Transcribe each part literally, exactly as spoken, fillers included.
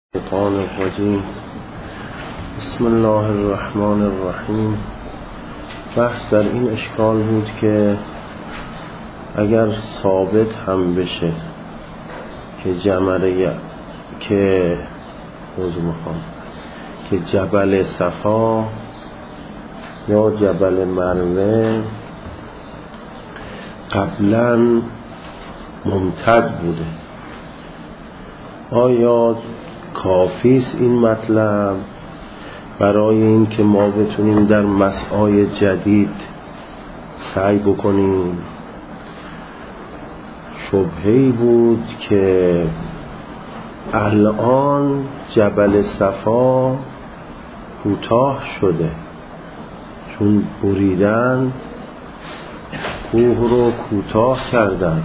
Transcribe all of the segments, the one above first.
الشیطان الرجیم. بسم الله الرحمن الرحیم. بحث در این اشکال بود که اگر ثابت هم بشه که جمره که موضوع میخوام که جبل صفا یا جبل مروه قبلا ممتد بوده، آیا کافیست این مطلب برای این که ما بتونیم در مسعای جدید سعی بکنیم؟ شبهه‌ای بود که الان جبل صفا کوتاه شده، چون بریدن کوه رو کوتاه کردن.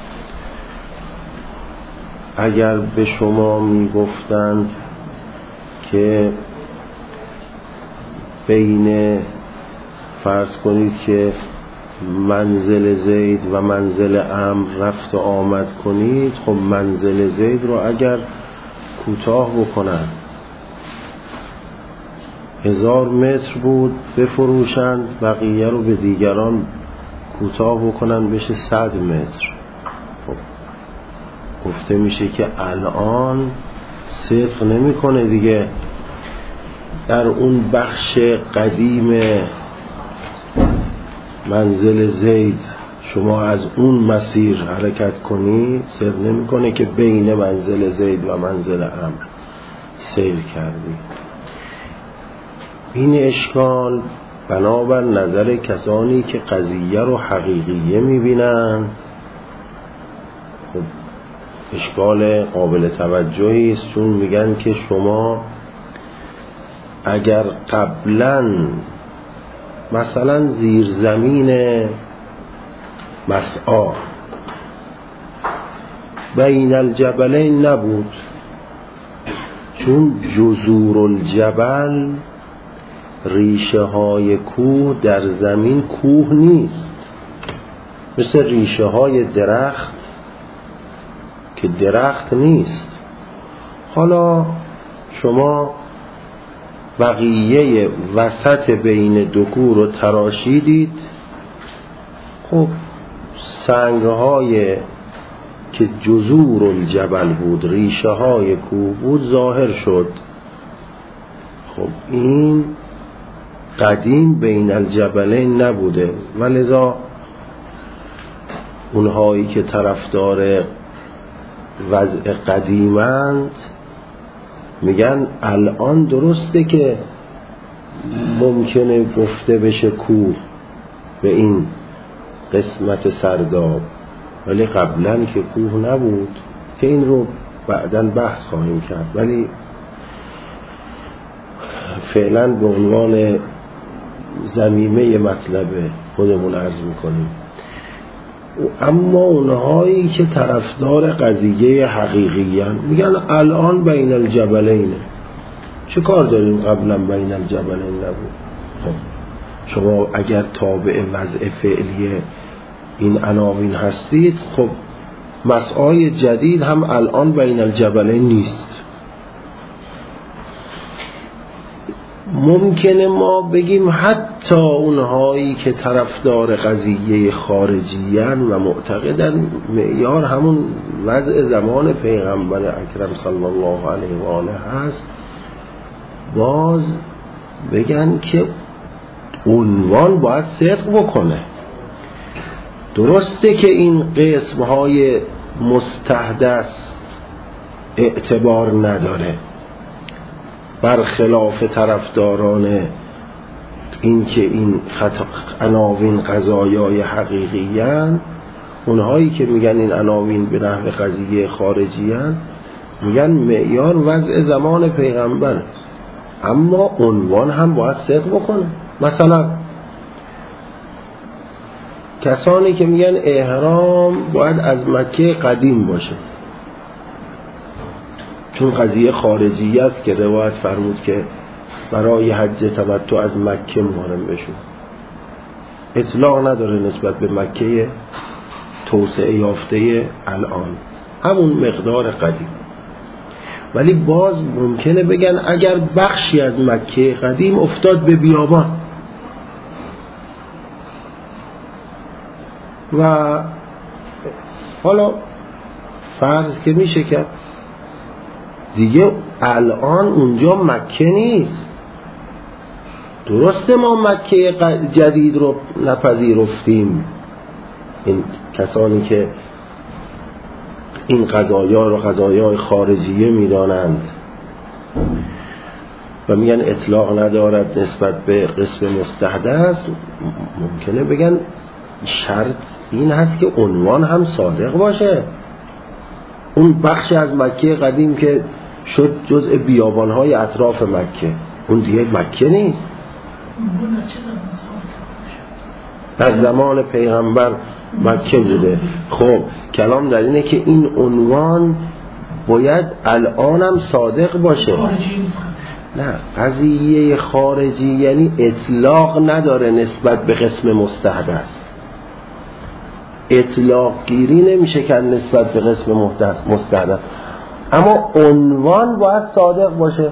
اگر به شما میگفتند که بین فرض کنید که منزل زید و منزل عمرو رفت و آمد کنید، خب منزل زید رو اگر کوتاه بکنن هزار متر بود بفروشن، بقیه رو به دیگران کوتاه بکنن بشه صد متر، خب گفته میشه که الان صدق نمیکنه دیگه. در اون بخش قدیم منزل زید شما از اون مسیر حرکت کنید، صدق نمیکنه که بین منزل زید و منزل عمرو سیر کردی. این اشکال بنابر نظر کسانی که قضیه رو حقیقیه میبینند خب اشکال قابل توجهی است، چون میگن که شما اگر قبلا مثلا زیر زمین مسعا بین الجبلین نبود، چون جذور الجبل ریشه های کوه در زمین کوه نیست، مثل ریشه های درخت که درخت نیست. حالا شما بقیه وسط بین دو کوه رو تراشیدید، خب سنگهای که جذور الجبل بود، ریشه های کوه بود، ظاهر شد. خب این قدیم بین الجبلین نبوده، ولذا اونهایی که طرفدار وضع قدیمند میگن الان درسته که ممکنه گفته بشه کوه به این قسمت سرداب، ولی قبلا که کوه نبود، که این رو بعداً بحث خواهیم کرد، ولی فعلا به عنوان ضمیمه مطلب خودمون عرض میکنیم. اما اونهایی که طرفدار قضیه حقیقیان میگن الان بین الجبلینه، چه کار داریم قبلا بین الجبلین نبود؟ خب شما اگر تابع وضع فعلی این عناوین هستید، خب مسعای جدید هم الان بین الجبلین نیست. ممکنه ما بگیم حتی اونهایی که طرفدار قضیه خارجیان و معتقدن معیار همون وضع زمان پیغمبر اکرم صلی الله علیه و آله هست، باز بگن که عنوان باید صدق بکنه. درسته که این قسمهای مستحدث اعتبار نداره، برخلاف طرفداران این که این عناوین قضایای حقیقیان، اونهایی که میگن این عناوین به نحو قضیه خارجیان میگن معیار وضع زمان پیغمبر، اما عنوان هم باید صدق بکنه. مثلا کسانی که میگن احرام باید از مکه قدیم باشه، چون قضیه خارجی است که روایت فرمود که برای حج تمتع از مکه محرم بشو، اطلاق نداره نسبت به مکه توسعه یافته الان، همون مقدار قدیم. ولی باز ممکنه بگن اگر بخشی از مکه قدیم افتاد به بیابان و حالا فرض که میشه کرد دیگه الان اونجا مکه نیست. درسته ما مکه جدید رو نپذیرفتیم، این کسانی که این قضایا رو قضایای خارجیه میدانند و میگن اطلاق ندارد نسبت به قسم مستحدث، ممکنه بگن شرط این هست که عنوان هم صادق باشه. اون بخش از مکه قدیم که شد جزء بیابانهای اطراف مکه، اون دیگه مکه نیست. در زمان پیغمبر مکه بوده. خب کلام در اینه که این عنوان باید الانم صادق باشه. نه، قضیه خارجی یعنی اطلاق نداره نسبت به قسم مستحدث، اطلاق گیری نمیشه کرد نسبت به قسم مستحدث، اما عنوان باید صادق باشه.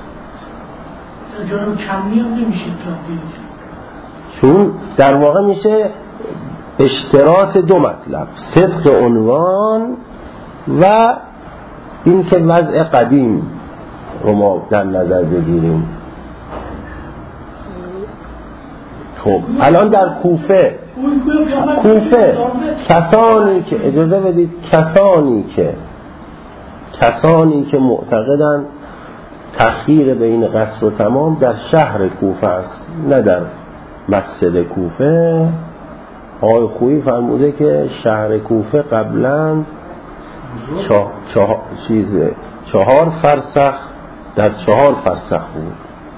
جانب کمی هم نمیشه اطلاق گیری، چون در واقع میشه اشتراط دو مطلب، صدق عنوان و این که وضع قدیم رو ما در نظر بگیریم. خب الان در کوفه کوفه کسانی که اجازه بدید کسانی که کسانی که معتقدن تأخیر بین قصر و تمام در شهر کوفه است نه در مسجد کوفه، آقای خویی فرموده که شهر کوفه قبلا چه... چه... چیز... چهار فرسخ در چهار فرسخ بود.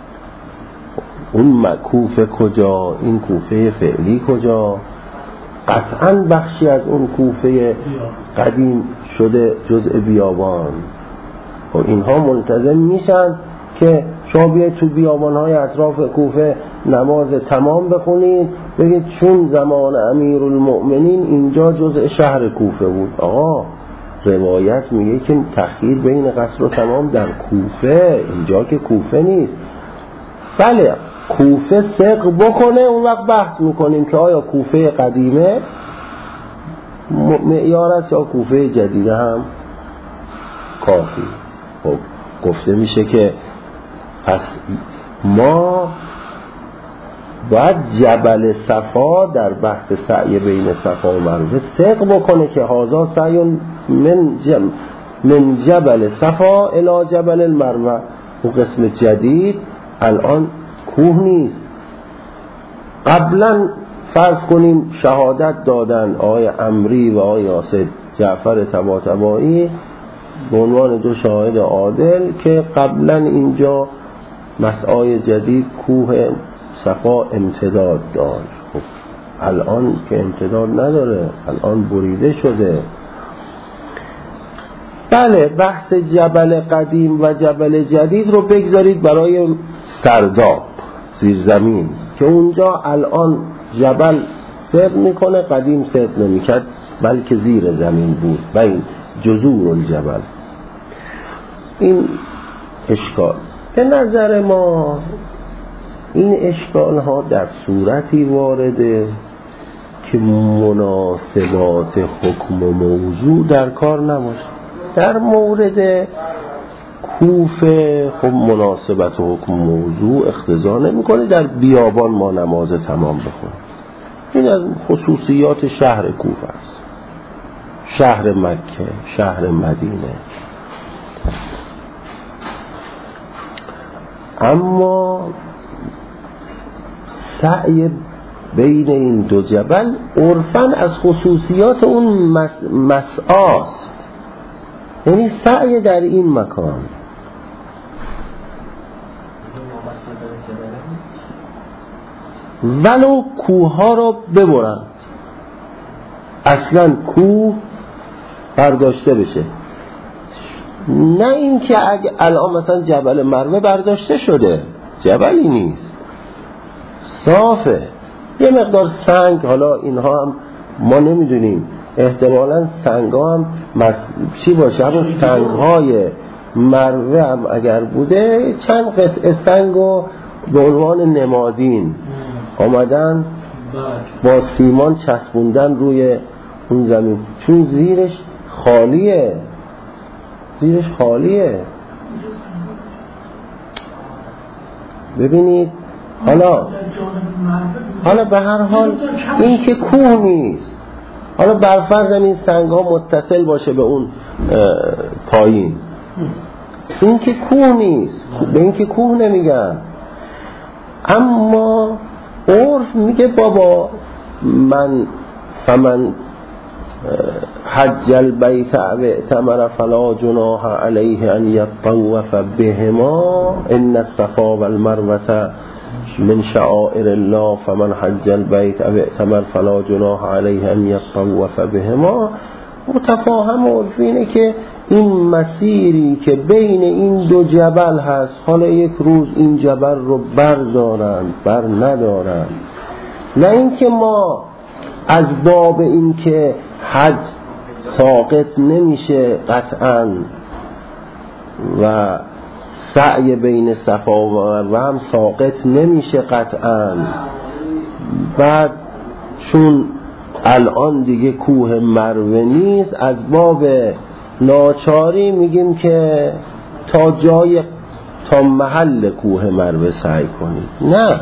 اون کوفه کجا؟ این کوفه فعلی کجا؟ قطعاً بخشی از اون کوفه قدیم شده جزء بیابان. و اینها ملتزم میشن که شما بیاید تو بیابانهای اطراف کوفه نماز تمام بخونید، بگید چون زمان امیرالمؤمنین اینجا جزء شهر کوفه بود. آقا روایت میگه که تأخیر بین قصر و تمام در کوفه، اینجا که کوفه نیست. بله کوفه صدق بکنه، اون وقت بحث میکنیم که آیا کوفه قدیمه معیار است یا کوفه جدیده هم کافی. خب گفته میشه که پس ما باید جبل صفا در بحث سعی بین صفا و مروه صدق بکنه که هذا سعی من جم من جبل صفا الی جبل المروه. اون قسم جدید الان کوه نیست. قبلا فرض کنیم شهادت دادن آقای عمری و آقای یاسر جعفر طباطبایی به عنوان دو شاهد عادل که قبلا اینجا مسعای جدید کوه صفا امتداد داشت. خب الان که امتداد نداره، الان بریده شده. بله بحث جبل قدیم و جبل جدید رو بگذارید برای سرداب زیر زمین که اونجا الان جبل صدق میکنه، قدیم صدق نمیکرد بلکه زیر زمین بود، بین جذور الجبل. این اشکال به نظر ما این اشکال ها در صورتی وارده که مناسبات حکم و موضوع در کار نباشه. در مورد کوفه خب مناسبت حکم و موضوع اقتضا نمیکنه در بیابان ما نماز تمام بخونیم. این از خصوصیات شهر کوفه است، شهر مکه، شهر مدینه. اما سعی بین این دو جبل عرفاً از خصوصیات اون مس... مسعاست، یعنی سعی در این مکان. ولو کوه ها را ببرند، اصلا کوه برداشته بشه، نه این که اگه الان مثلا جبل مروه برداشته شده، جبلی نیست، صافه، یه مقدار سنگ، حالا اینها هم ما نمیدونیم، احتمالاً سنگ ها هم مس... چی باشه، همون سنگ های مروه هم اگر بوده چند قطعه سنگو به عنوان نمادین آمدن با سیمان چسبوندن روی اون زمین، چون زیرش خالیه، زیرش خالیه. ببینید حالا حالا به هر حال این که کوه نیست، حالا برفرض این سنگ ها متصل باشه به اون پایین، این که کوه نیست، به این که کوه نمیگن. اما عرف میگه بابا من فمن حج البیت او اعتمر فلا جناح علیه ان یطوف بهما ان الصفا والمروه من شعائر الله فمن حج البیت او اعتمر فلا جناح علیه ان یطوف بهما. متفاهم عرف اینه که این مسیری که بین این دو جبل هست، حالا یک روز این جبل رو بردارن بر ندارن، نه اینکه ما از باب این که حج ساقط نمیشه قطعا و سعی بین صفا و مروه هم ساقط نمیشه قطعا، بعد چون الان دیگه کوه مروه نیست از باب ناچاری میگیم که تا جای تا محل کوه مروه سعی کنید. نه،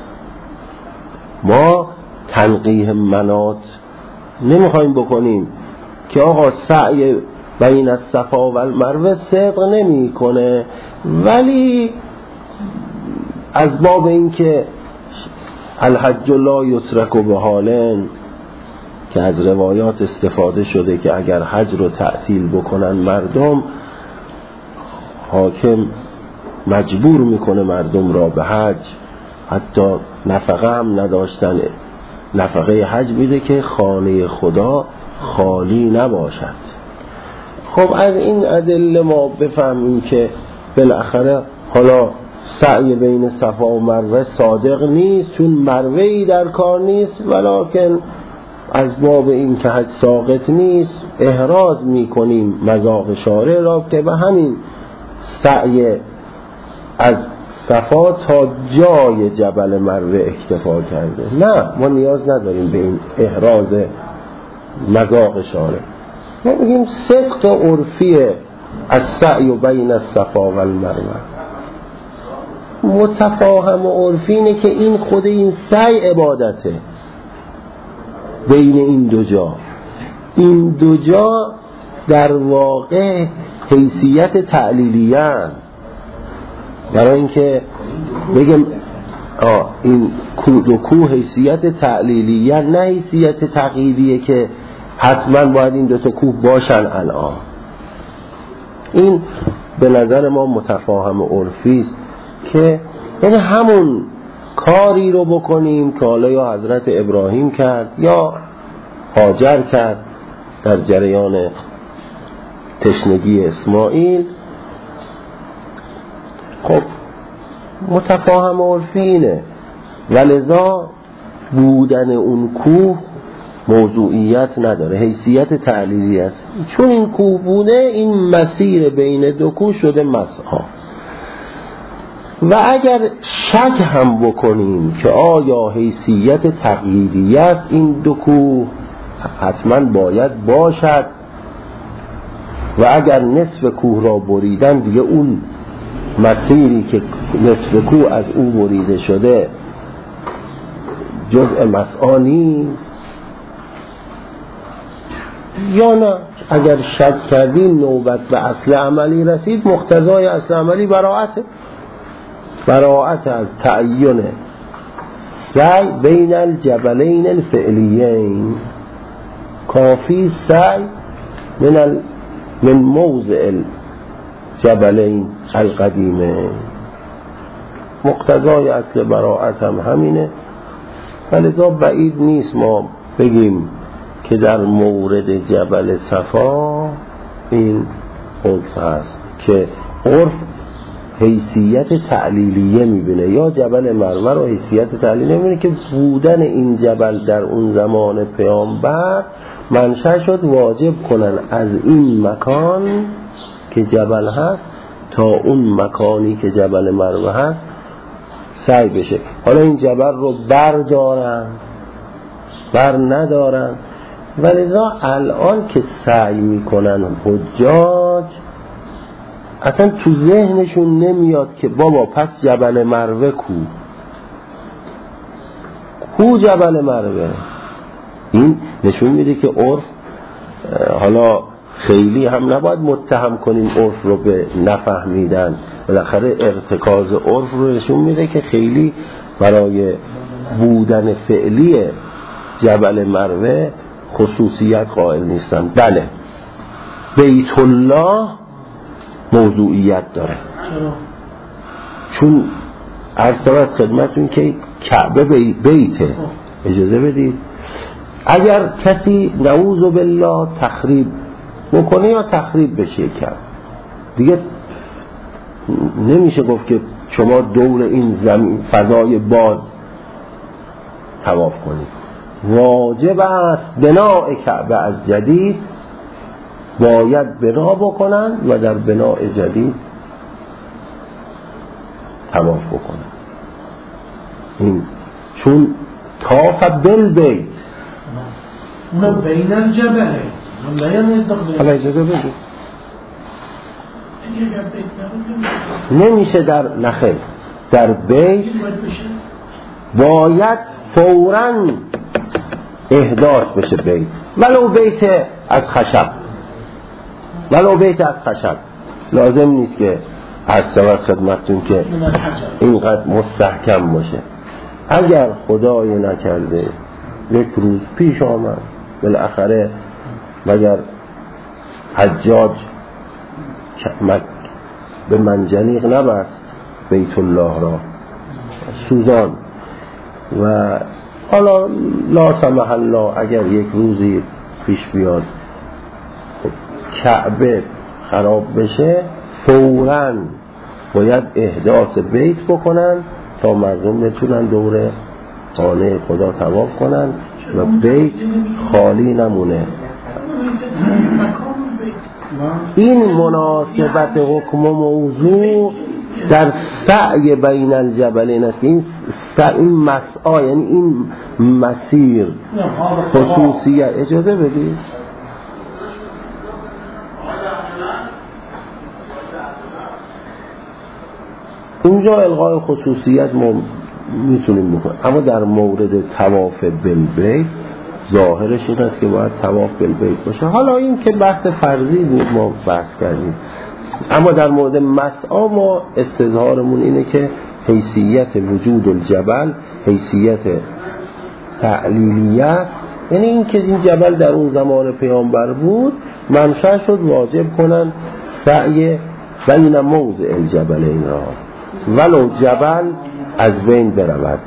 ما تنقیح مناط نمیخوایم بکنیم که آقا سعی بین الصفا و المروه صدق نمی کنه، ولی از باب این که الحج لا یترک بحالن که از روایات استفاده شده که اگر حج رو تعطیل بکنن مردم، حاکم مجبور میکنه مردم را به حج، حتی نفقه هم نداشتن نفقه حج میده که خانه خدا خالی نباشد. خب از این ادله ما بفهمیم که بالاخره حالا سعی بین صفا و مروه صادق نیست چون مروه‌ای در کار نیست، ولکن از باب این که حج ساقط نیست احراز میکنیم مذاق شارع را که به همین سعی از صفا تا جای جبل مروه اکتفا کرده. نه، ما نیاز نداریم به این احراز مذاق شارع. ما بگیم صدق عرفیه از سعی بین الصفا و المروه. متفاهم و عرفی اینه که این خود این سعی عبادته بین این دو جا. این دو جا در واقع حیثیت تعلیلیه هستند، برای اینکه بگم آه این دو کوه حیثیت تعلیلیه نه حیثیت تقییدیه که حتما باید این دو تا کوه باشن الان. این به نظر ما متفاهم و عرفی است که این همون کاری رو بکنیم که حالا یا حضرت ابراهیم کرد یا هاجر کرد در جریان تشنگی اسماعیل. خب متفاهم و عرفی اینه، ولذا بودن اون کوه موضوعیت نداره، حیثیت تعلیلی است. چون این کوه بوده این مسیر بین دو کوه شده مسعی. و اگر شک هم بکنیم که آیا حیثیت تقییدی است این دو کوه، حتما باید باشد، و اگر نصف کوه را بریدن دیگه اون مسیری که نصف کوه از او بریده شده جزء مسعی نیست. یا نه، اگر شک کردیم نوبت به اصل عملی رسید، مقتضای اصل عملی براءته، براءت از تعیین سعی بین الجبلین الفعلیین. کافی سعی من ال... من موضع الجبلین القدیمه. مقتضای اصل براءت هم همینه، ولذا بعید نیست ما بگیم که در مورد جبل صفا این عرف هست که عرف حیثیت تعلیلیه میبینه، یا جبل مروه رو حیثیت تعلیلیه میبینه که بودن این جبل در اون زمان پیامبر منشأ شد واجب کنن از این مکان که جبل هست تا اون مکانی که جبل مروه هست سعی بشه. حالا این جبل رو بردارن بر ندارن، ولذا الان که سعی میکنن حجاج اصلا تو ذهنشون نمیاد که بابا پس جبل مروه کو کو جبل مروه. این نشون میده که عرف، حالا خیلی هم نباید متهم کنیم عرف رو به نفهمیدن، بالاخره ارتکاز عرف رو نشون میده که خیلی برای بودن فعلی جبل مروه خصوصیت قائل نیستن. بله بیت الله موضوعیت داره، چون عرض از خدمتون که کعبه بیته. اجازه بدید اگر کسی نعوذ بالله تخریب بکنه یا تخریب بشه کعبه، دیگه نمیشه گفت که شما دور این زمین فضای باز طواف کنید. واجب است بناء کعبه از جدید، باید بنا بکنن و در بناء جدید طواف بکنن. این چون طاف بالبیت اونم بین الجبله. حالا اجازه بدید نمیشه در نخل در بیت باید فوراً احداث بشه بیت، ولو بیت از خشب ولو بیت از خشب لازم نیست که از سواد خدمتتون که اینقدر مستحکم باشه. اگر خدای نکرده یک روز پیش آمد بالاخره مگر حجاج به منجنیق نبست بیت الله را سوزان و حالا لا سمح الله اگر یک روزی پیش بیاد کعبه خراب بشه فوراً باید احداث بیت بکنن تا مردم بتونن دور خانه خدا طواف کنن و بیت خالی نمونه. این مناسبت حکم و موضوع در سعی بین الجبلین است. این سعی این مسعی یعنی این مسیر خصوصیت. اجازه بدید اونجا الغای خصوصیت ما میتونیم بکنیم، اما در مورد طواف بالبیت ظاهرش این است که باید طواف بالبیت باشه. حالا این که بحث فرضی بود ما بحث کردیم، اما در مورد مسعی ما استظهارمون اینه که حیثیت وجود الجبل حیثیت تعلیلیه است، یعنی این که این جبل در اون زمان پیامبر بود منشأ شد واجب کنن سعی بین موضع الجبل این را ولو جبل از بین برود.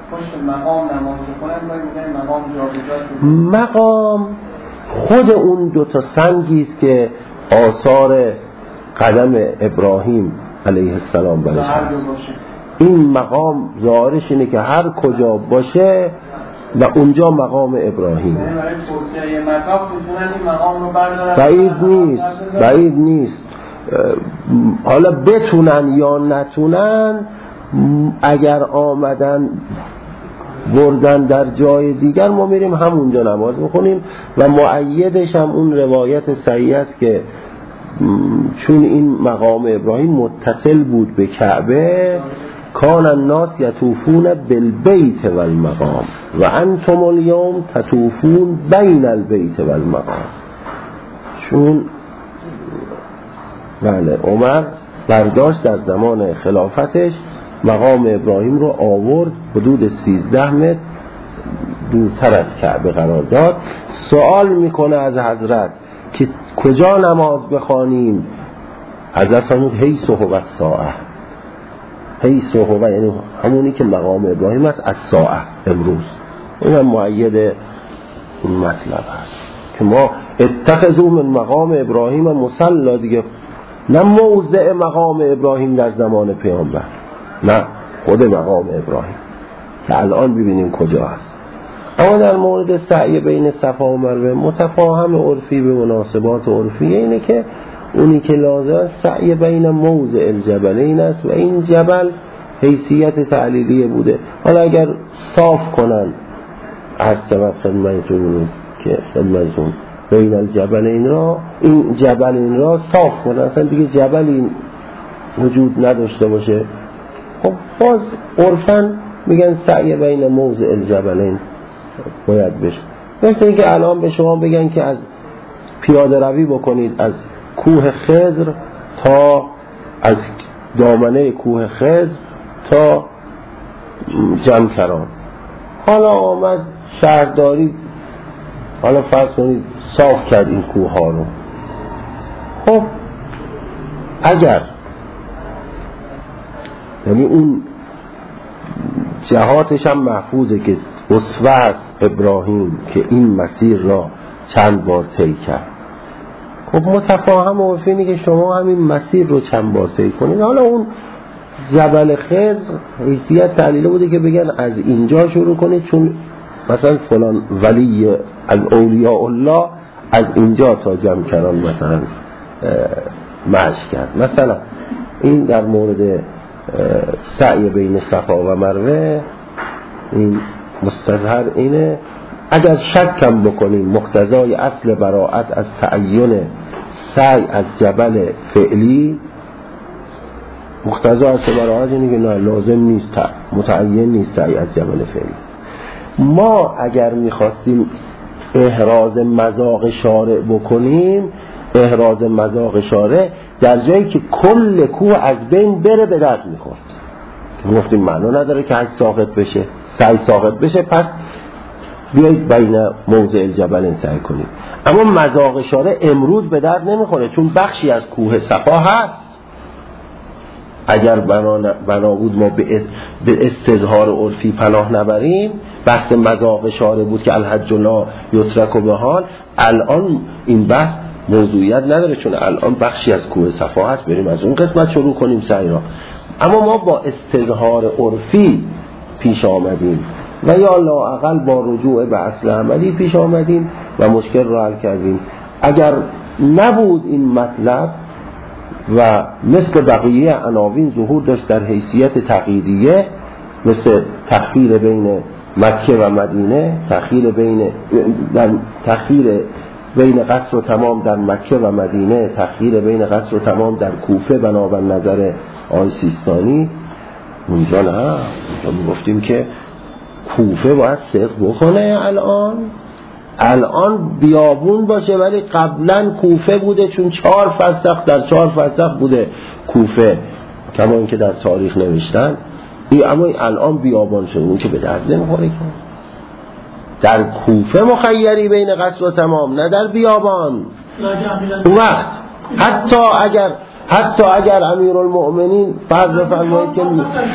مقام خود اون دو تا سنگی است که آثار قدم ابراهیم علیه السلام برش هست. این مقام ظاهرش اینه که هر کجا باشه و اونجا مقام ابراهیم. بعید نیست بعید نیست حالا بتونن یا نتونن، اگر آمدن بردن در جای دیگر ما میریم همونجا نماز میخونیم و مؤیدش هم اون روایت صحیح است که چون این مقام ابراهیم متصل بود به کعبه کان الناس یطوفون بالبیت والمقام و انتم اليوم تطوفون بین البیت والمقام. چون بله عمر برداشت در زمان خلافتش مقام ابراهیم رو آورد حدود سیزده متر دورتر از کعبه قرار داد. سوال میکنه از حضرت که کجا نماز بخوانیم؟ حضرت فرمود حیث هو الساعه. حیث هو یعنی همونی که مقام ابراهیم است از ساعه امروز. این هم مؤید این مطلب هست که ما اتخذوا من مقام ابراهیم مصلا، دیگه نه موضع مقام ابراهیم در زمان پیامبر، نه خود مقام ابراهیم که الان ببینیم کجا هست. اما در مورد سعی بین صفا و مروه متفاهم عرفی به مناسبات عرفی اینه که اونی که لازم سعی بین موضع الجبلین است و این جبل حیثیت تعلیلیه بوده. حالا اگر صاف کنن از سبب خدمتون که خدمتون بین الجبلین را این جبلین را صاف کنن اصلا دیگه جبلی وجود نداشته باشه، خب باز عرفاً میگن سعی بین موضع الجبلین باید بشه. مثل اینکه الان به شما بگن که از پیاده روی بکنید از کوه خضر تا از دامنه کوه خضر تا جمکران. حالا آمد شهرداری حالا فرض کنید صاف کرد این کوه ها رو، خب اگر یعنی اون جهاتش هم محفوظه که اسوه است ابراهیم که این مسیر را چند بار طی کرد، خب متفاهم و اینه که شما همین مسیر رو چند بار طی کنید. حالا اون جبل خضر حیثیت تعلیله بوده که بگن از اینجا شروع کنید چون مثلا فلان ولی از اولیاء الله از اینجا تا جمکران مثلا مشی کرد. مثلا این در مورد سعی بین صفا و مروه این مستظهر اینه. اگر شکم بکنیم مقتضای اصل براءت از تعین سعی از جبل فعلی، مقتضای اصل براءت اینه که نه لازم نیست متعین نیست سعی از جبل فعلی. ما اگر میخواستیم احراز مذاق شارع بکنیم، احراز مذاق شارع در جایی که کل کوه از بین بره به درد میخورد، گفتیم معنا نداره که حج ساقط بشه، سعی ساقط بشه، پس بیایید بین موضع الجبلین سعی کنید. اما مذاق شارع امروز به درد نمیخوره چون بخشی از کوه صفا هست. اگر بنا بود ما به استظهار عرفی پناه نبریم، بحث مذاق شارع بود که الحج لا یترک به حال، الان این بحث موضوعیت نداره چون الان بخشی از کوه صفا هست، بریم از اون قسمت شروع کنیم سعی را. اما ما با استظهار عرفی پیش آمدیم و یا لااقل با رجوع به اصل عملی پیش آمدیم و مشکل را حل کردیم. اگر نبود این مطلب و مثل بقیه عناوین ظهور داشت در حیثیت تقییدیه، مثل تخییر بین مکه و مدینه، تخییر بین در تخییر بین قصر و تمام در مکه و مدینه، تخییر بین قصر و تمام در کوفه بنابر نظر آقای سیستانی، اونجا نه، اونجا میگفتیم که کوفه باید صدق بکنه. الان الان بیابون باشه ولی قبلا کوفه بوده چون چهار فسخ در چهار فسخ بوده کوفه، کما اینکه در تاریخ نوشتن. ای اما الان بیابان شده، اون که به درد نمیخوره که در کوفه مخیری بین قصر و تمام، نه در بیابان. اون وقت حتی اگر حتی اگر امیرالمؤمنین فرض بفرمایید که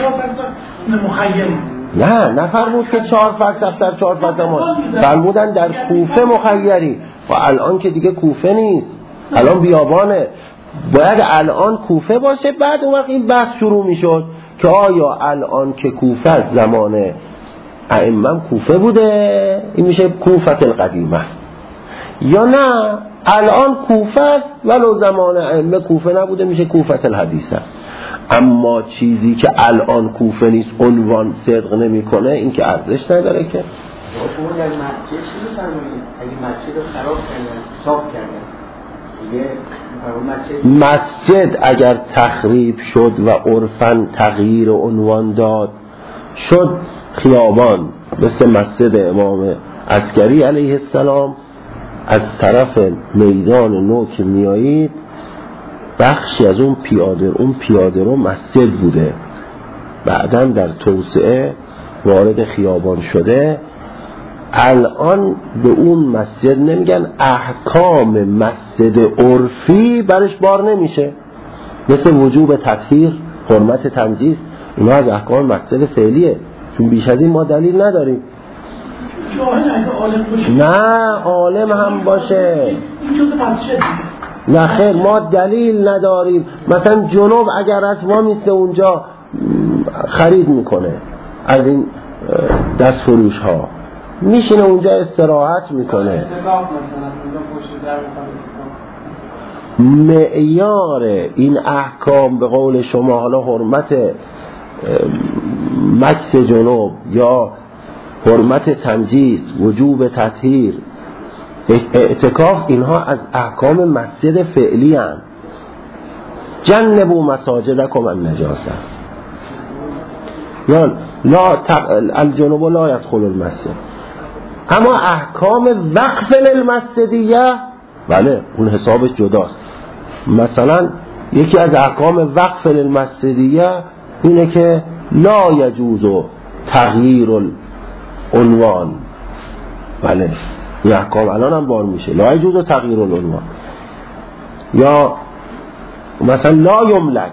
نه نفرمود که چهار فسخ در چهار فسخ فرمودن در کوفه مخیری، و الان که دیگه کوفه نیست، الان بیابانه. باید الان کوفه باشه، بعد اون وقت این بحث شروع میشد که آیا الان که کوفه از زمان ائمه کوفه بوده این میشه کوفه القدیمه، یا نه الان کوفه است ولو زمان ائمه کوفه نبوده میشه کوفه الحدیثه. اما چیزی که الان کوفه نیست عنوان صدق نمیکنه، این که ارزش نداره که. اون در مسجد چی می‌فرمایید؟ اگه مسجد رو خراب کردن، صاف کردن، دیگه مسجد اگر تخریب شد و عرفاً تغییر عنوان داد شد خیابان، مثل مسجد امام عسکری علیه السلام از طرف میدان نو که میایید بخشی از اون پیاده اون پیاده رو مسجد بوده، بعداً در توسعه وارد خیابان شده. الان به اون مسجد نمیگن، احکام مسجد عرفی برش بار نمیشه، مثل وجوب تطهیر، حرمت تنجیس، اینا از احکام مسجد فعلیه، چون بیش از این ما دلیل نداریم. نه عالم هم باشه، نه خیر ما دلیل نداریم. مثلا جنوب اگر از ما میسته اونجا خرید میکنه از این دست فروش ها، میشینه اونجا استراحت میکنه. معیار این احکام به قول شما حالا حرمت مکث جنوب یا حرمت تنجیس، وجوب تطهیر، اعتکاف، اینها از احکام مسجد فعلی هستند. جنبوا مساجدکم النجاسه یا لا الجنوب لا يدخل المسجد. اما احکام وقف للمسجدیه بله اون حسابش جداست. مثلا یکی از احکام وقف للمسجدیه اینه که لا یجوز تغییر العنوان. بله این احکام الان هم بار میشه، لا یجوز تغییر العنوان. یا مثلا لا یملک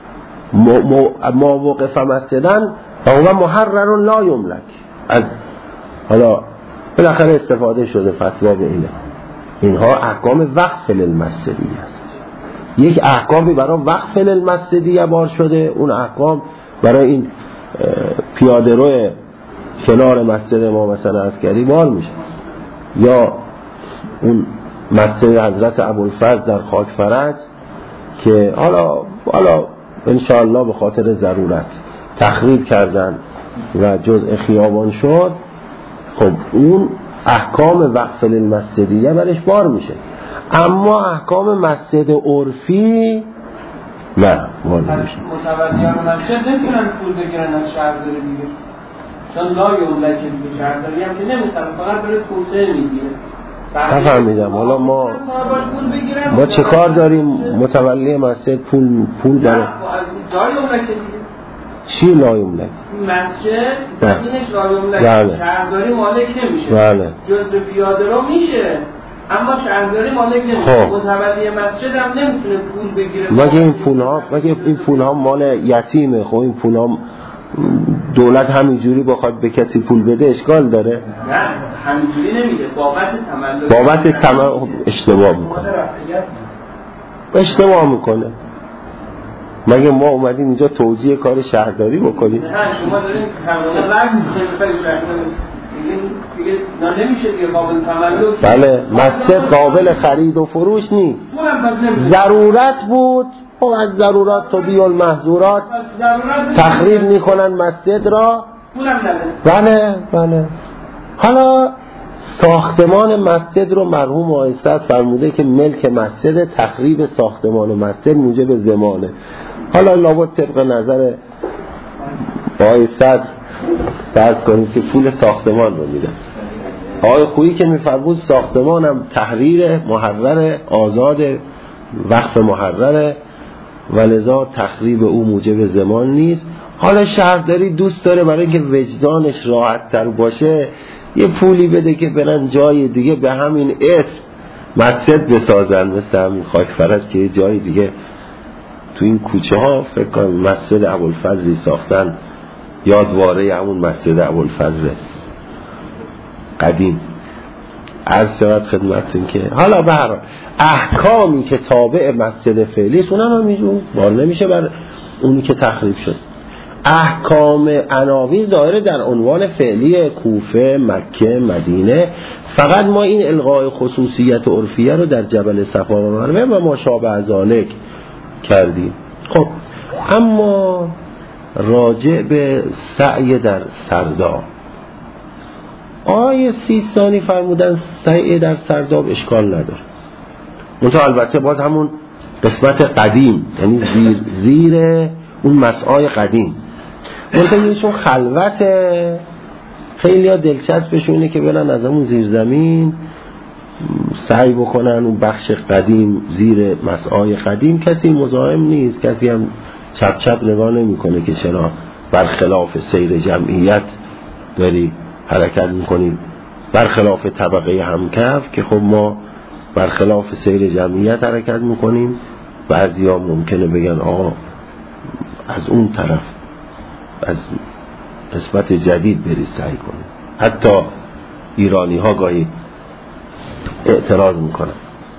ما وقف مسجدن و هو محرر لا یملک. از حالا بالاخره استفاده شده فتوا به اینه. اینها احکام وقف للمسجدیه است. یک احکامی برای وقف للمسجدیه بار شده، اون احکام برای این پیاده روی کنار مسجد ما مثلا عسکری بار میشه. یا اون مسجد حضرت ابوالفضل در خاک فرج که حالا حالا انشاءالله به خاطر ضرورت تخریب کردن و جزء خیابان شد، خب اون احکام وقف للمسجدیه برش بار میشه. اما احکام مسجد عرفی نه بار نمیشه. متولیان مسجد نمیتونن پول بگیرن از شهرداری دیگه، چون لا یملک دیگه شهرداری هم که نمیتونن، فقط برای توسعه میگیره. نفهمیدم. حالا ما ما چه کار داریم متولی مسجد پول پول داره؟ لا یملک دیگه. چی لا یملک؟ مسجد زمینش لا یملک، شهرداری مالک نمیشه. بله. جزء پیاده رو میشه اما شهرداری مالک نمیشه. متولی مسجد هم نمیتونه پول بگیره. مگه این پول ها مگه این پول ها مال یتیمه؟ خب این پول ها دولت همینجوری بخواد به کسی پول بده اشکال داره؟ نه همینجوری نمیده، بابت تملک. بابت تملک اشتباه میکنه. اشتباه میکنه. مگه ما اومدیم اینجا توجیه کار شهرداری بکنیم؟ نه شما دارین تمام لغو میکنید شهرداری دیگه نه نمیشه دیگه قابل تملک. بله مسجد قابل خرید و فروش نیست. ضرورت بود، خب از ضرورات تو بیال محظورات تخریب میکنن مسجد را. بله بله. حالا ساختمان مسجد رو مرحوم آقای صدر فرموده که ملک مسجد، تخریب ساختمان مسجد موجب ضمانه. حالا لابد طبق نظر آقای صدر فرض کنید که پول ساختمان رو میدن. آقای خویی که میفرمود ساختمان هم تحریر محرر، آزاد، وقف محرره و لذا تخریب او موجب ضمان نیست. حالا شهرداری دوست داره برای اینکه وجدانش راحت تر باشه یه پولی بده که برن جای دیگه به همین اسم مسجد بسازن، مثل همین خاک فرج که جای دیگه تو این کوچه ها فکر کنم مسجد ابوالفضلی ساختن، یادواره همون مسجد ابوالفضل قدیم. عرض شود خدمتتون که حالا به هر حال احکامی که تابع مسجد فعلی است اونم همینجور بار نمیشه بر اونی که تخریب شد. احکام عناوین ظاهر در عنوان فعلی کوفه، مکه، مدینه. فقط ما این الغای خصوصیت عرفیه رو در جبل صفا و مروه و ما شابه ذالک کردیم. خب اما راجع به سعی در سرداب، آیه سیستانی فرمودن سعی در سرداب اشکال نداره، منتها البته باز همون قسمت قدیم، یعنی زیر, زیر اون مسعای قدیم. منتها چون خلوت خیلی ها دلچسبشون اینه که برن از همون زیر زمین سعی بکنن اون بخش قدیم زیر مسعای قدیم. کسی مزاحم نیست، کسی هم چپ چپ نگاه نمی کنه که چرا برخلاف سیر جمعیت داری حرکت میکنیم، برخلاف طبقه همکف که خب ما برخلاف سیر جمعیت حرکت میکنیم. بعضی ها ممکنه بگن آقا از اون طرف از قسمت جدید بری سعی کنیم. حتی ایرانی ها گاهی اعتراض میکنن.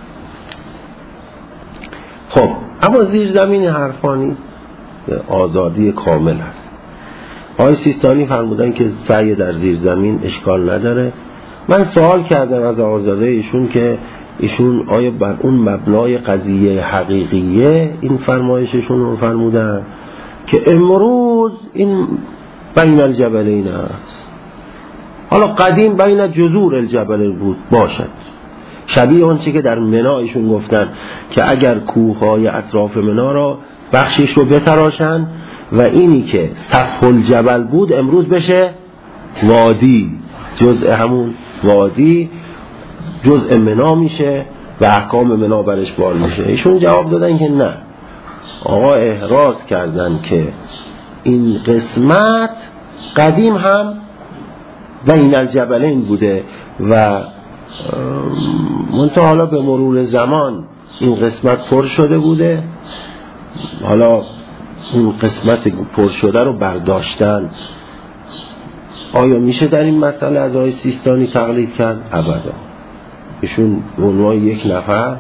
خب اما زیر زمین حرفا نیست، آزادی کامل هست. آقای سیستانی فرمودن که سعی در زیر زمین اشکال نداره. من سوال کردم از آزاده ایشون که ایشون آیا بر اون مبنای قضیه حقیقیه این فرمایششون رو فرمودن که امروز این بین الجبلین است؟ حالا قدیم بین جذور الجبلین بود باشد، شبیه اون چی که در منی ایشون گفتن که اگر کوههای اطراف منی را بخشش رو بتراشن و اینی که سفح الجبل بود امروز بشه وادی، جزء همون وادی جزء منی میشه و احکام منی برش بار میشه. ایشون جواب دادن که نه، آقا احراز کردن که این قسمت قدیم هم بین الجبلین بوده و منتها حالا به مرور زمان این قسمت پر شده بوده، حالا این قسمت پر شده رو برداشتن. آیا میشه در این مسئله از آقای سیستانی تقلید کرد؟ ابدا. ایشون به عنوان یک نفر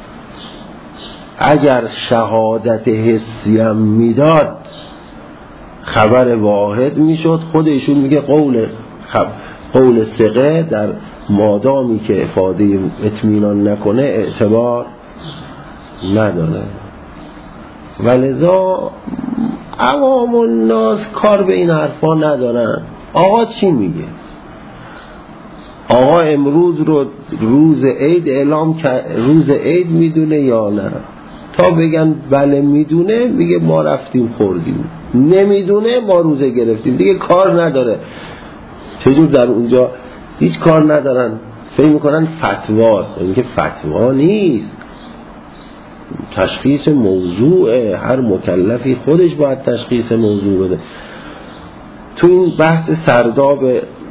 اگر شهادت حسی هم میداد خبر واحد میشد، خود ایشون میگه قول خب قول ثقه در مادامی که افاده اطمینان نکنه اعتبار نداره. ولذا عوام الناس کار به این حرفا ندارن. آقا چی میگه؟ آقا امروز رو روز عید اعلام کرد، روز عید میدونه یا نه؟ تا بگن بله میدونه میگه ما رفتیم خوردیم، نمیدونه ما روزه گرفتیم، دیگه کار نداره. چجور در اونجا هیچ کار ندارن، فکر میکنن فتواست. این که فتوا نیست، تشخیص موضوع، هر مکلفی خودش باید تشخیص موضوع بده. تو این بحث سرداب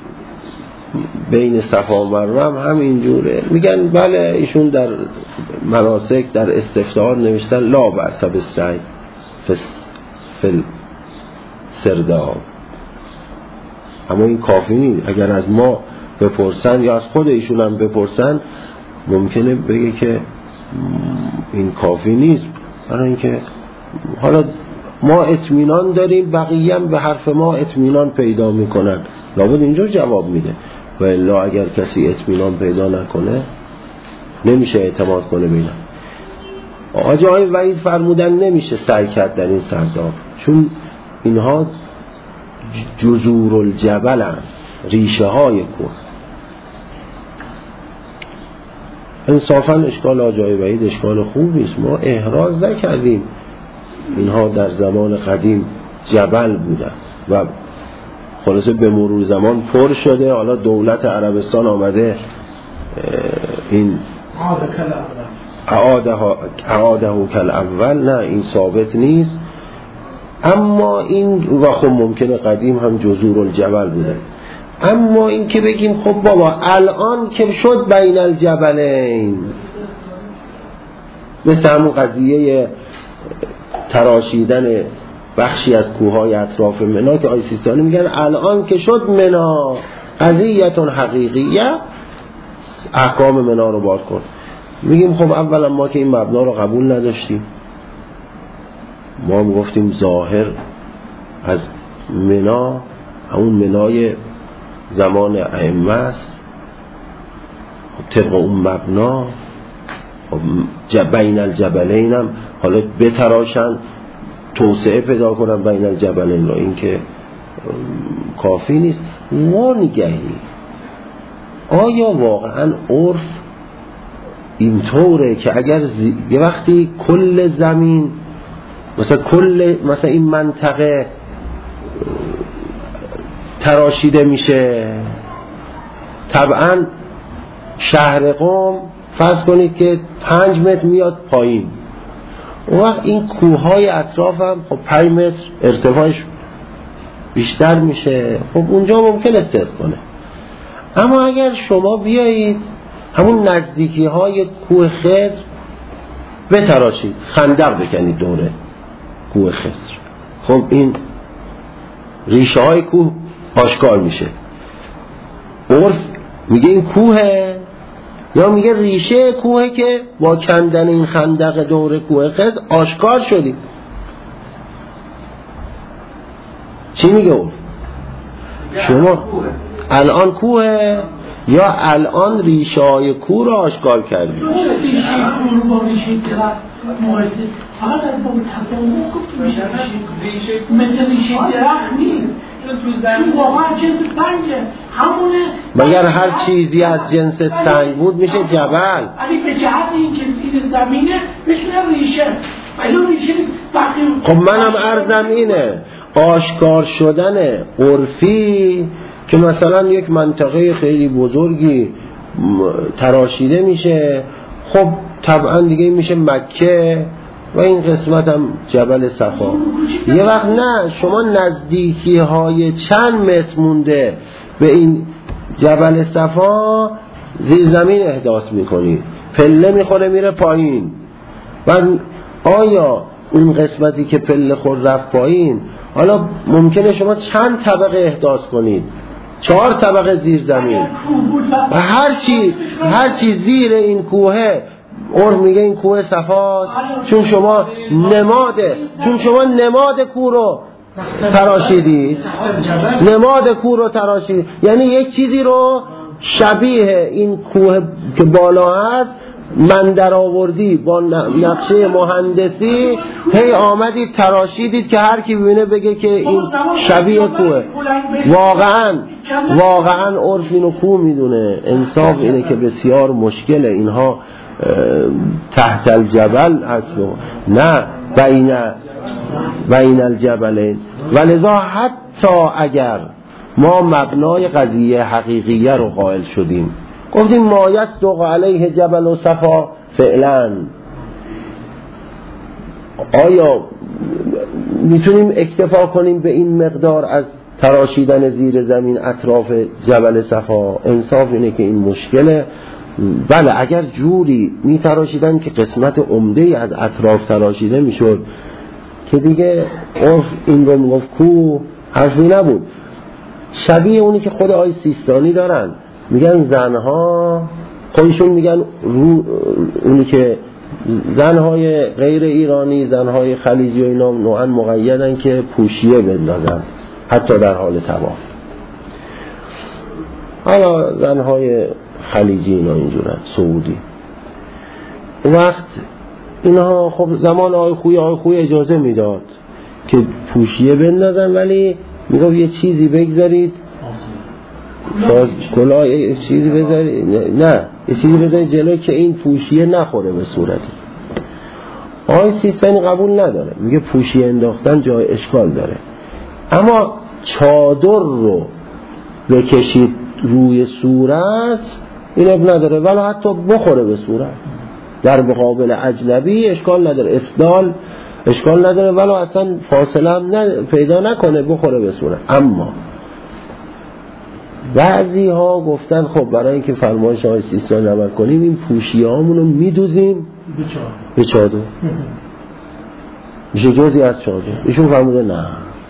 بین صفا و مروه هم همینجوره، میگن بله ایشون در مناسک در استفتاء نوشتن لا بأس بالسعی فی السرداب، اما این کافی نیست. اگر از ما بپرسن یا از خود ایشون هم بپرسن ممکنه بگه که این کافی نیست، برای اینکه حالا ما اطمینان داریم بقیه هم به حرف ما اطمینان پیدا میکنن، لابد اینجور جواب میده. و الا اگر کسی اطمینان پیدا نکنه نمیشه اعتماد کنه بینم. آقای وحید فرمودن نمیشه سعی کرد در این سرداب، چون اینها جذور الجبل هم، ریشه های کوه. انصافا اشکال آقای وحید اشکال خوب نیست، ما احراز نکردیم اینها در زمان قدیم جبل بودن و خلاصه به مرور زمان پر شده. حالا دولت عربستان آمده این اعاده کل اول، نه این ثابت نیست. اما این و خب ممکنه قدیم هم جذور الجبل بوده. اما این که بگیم خب بابا الان که شد بین الجبلین، مثل همون قضیه تراشیدن بخشی از کوههای اطراف منی که آی سیستانی میگن الان که شد منی قضیه‌تون حقیقیه، احکام منی رو بار کن. میگیم خب اولا ما که این مبنا رو قبول نداشتیم، ما هم گفتیم ظاهر از منی همون منای زمان ائمه است، طبق اون مبنا بین الجبلین هم حالا بتراشن توسعه پیدا کنن بین الجبلین، این که کافی نیست. وانگهی آیا واقعا عرف اینطوره که اگر زی... یه وقتی کل زمین مثلا کل مثلا این منطقه تراشیده میشه، طبعا شهر قم فرض کنید که پنج متر میاد پایین، اون وقت این کوههای اطراف هم خب پنج متر ارتفاعش بیشتر میشه، خب اونجا ممکنه صرف کنه. اما اگر شما بیایید همون نزدیکی های کوه خضر بتراشید، خندق بکنید دوره کوه خضر، خب این ریشه های کوه آشکار میشه. عرف میگه این کوهه یا میگه ریشه کوهه که با کندن این خندق دور کوه خضر آشکار شدیم؟ چی میگه عرف؟ شما الان کوهه یا الان ریشه های کور رو آشکار کردیم؟ ریشه کور با ریشه درخت مقایسه فقط از باب تصور گفت میشه ریشه مثل ریشه درخت نیست، چون واقعا جنس سنگه همونه. مگر هر چیزی از جنس سنگ بود میشه جبل؟ ولی به جهت اینکه زیر زمینه میشه ریشه. خب منم عرضم اینه، آشکار شدن عرفی که مثلا یک منطقه خیلی بزرگی تراشیده میشه، خب طبعا دیگه میشه مکه و این قسمت هم جبل صفا. یه وقت نه، شما نزدیکی های چند متر مونده به این جبل صفا زیر زمین احداث میکنید، پله میخوره میره پایین و آیا اون قسمتی که پله خود رفت پایین، حالا ممکنه شما چند طبقه احداث کنید، چهار طبقه زیر زمین و هر چی هر چی زیر این کوه اور میگه این کوه صفاست، چون شما نماده چون شما نماد کوه رو تراشیدید، نماد کوه رو تراشیدید، یعنی یک چیزی رو شبیه این کوه که بالا هست من در آوردی با نقشه مهندسی، هی آمدید تراشیدید که هر کی ببینه بگه که این شبیه کوه. واقعا واقعا عرف اینو کوه میدونه. انصاف اینه که بسیار مشکله، اینها تحت الجبل هست نه بین بین الجبلین. ولذا حتی اگر ما مبنای قضیه حقیقیه رو قائل شدیم، گفتیم ما یصدق علیه جبل و صفا فعلا، آیا میتونیم اکتفا کنیم به این مقدار از تراشیدن زیر زمین اطراف جبل صفا؟ انصاف اینه که این مشکله. بله اگر جوری میتراشیدن که قسمت عمده از اطراف تراشیده میشد که دیگه عرف این رو میگفت کو، حرفی نبود. شبیه اونی که خود آی سیستانی دارن، میگن زنها خودشون میگن رو اونی که زنهای غیر ایرانی، زنهای خلیجی و اینا نوعا مقیدن که پوشیه بندازن حتی در حال طواف. حالا زنهای خلیجی اینا اینجورن، سعودی. وقت اینها خب زمان آی خوی آی خوی اجازه میداد که پوشیه بندازن، ولی میگفت یه چیزی بگذارید کلاه، یه چیزی بذارید، نه یه چیزی بذارید جلوی که این پوشیه نخوره به صورتی. آی سیستانی قبول نداره، میگه پوشیه انداختن جای اشکال داره، اما چادر رو بکشید روی صورت این اب نداره، ولی حتی بخوره به صورت در مقابل اجنبی اشکال نداره، اسدال اشکال نداره، ولی اصلا فاصله هم پیدا نکنه بخوره به صورت. اما بعضی ها گفتن خب برای اینکه فرمایش های سیستان عمل کنیم این پوشیه هامونو میدوزیم به چادر، میشه جزئی از چادر. ایشون فرموده نه،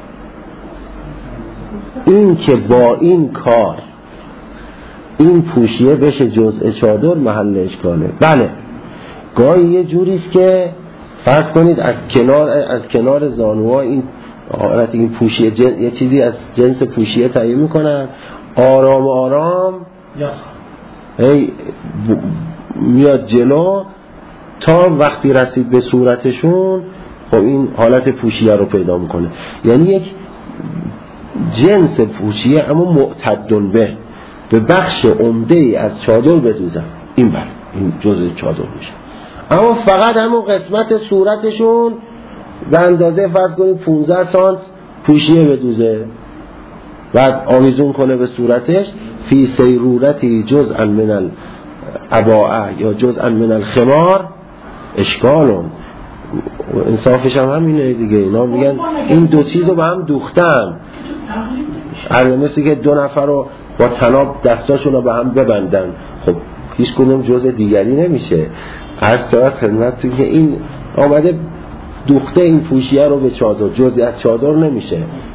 این که با این کار این پوشیه بشه جزء چادر محل اشکاله. بله گاهی یه جوریست که فرض کنید از کنار از کنار زانوها این حالت این پوشیه جن... یه چیزی از جنس پوشیه تعیین میکنن، آرام آرام هی ب... میاد جلو تا وقتی رسید به صورتشون خب این حالت پوشیه رو پیدا میکنه. یعنی یک جنس پوشیه اما معتدل به به بخش عمده ای از چادر بدوزن، این بر این جزء چادر میشه. اما فقط همون قسمت صورتشون به اندازه فرض کنید پانزده سانت پوشیه بدوزه، بعد آویزون کنه به صورتش فی سیرورتی جزءا من العباءه یا جزءا من الخمار اشکالون. انصافش هم همینه دیگه، اینا میگن این دو چیز رو به هم دوختن، مثل که دو نفر رو با تناب دستاشون رو به هم ببندن، خب هیچ کدوم جزء دیگری نمیشه. از طرف خدمت تو که این آمده دوخته این پوشیه رو به چادر، جزئی از چادر نمیشه.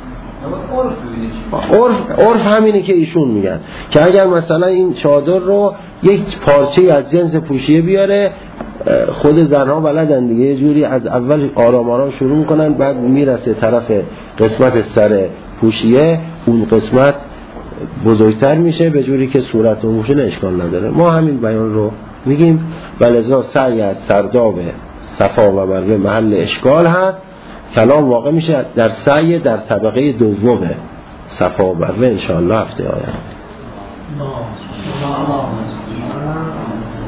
عرف عرف همینه که ایشون میگن که اگر مثلا این چادر رو یک پارچه از جنس پوشیه بیاره، خود زنها بلدن دیگه، یه جوری از اول آرام آرام شروع میکنن، بعد میرسه طرف قسمت سر پوشیه، اون قسمت بزرگتر میشه به جوری که صورت عمومشون اشکال نداره. ما همین بیان رو میگیم و لذا سعی از سرداب صفا و مروه محل اشکال هست. کلام واقع میشه در سعی در طبقه دوم صفا و مروه انشاءالله هفته آینده.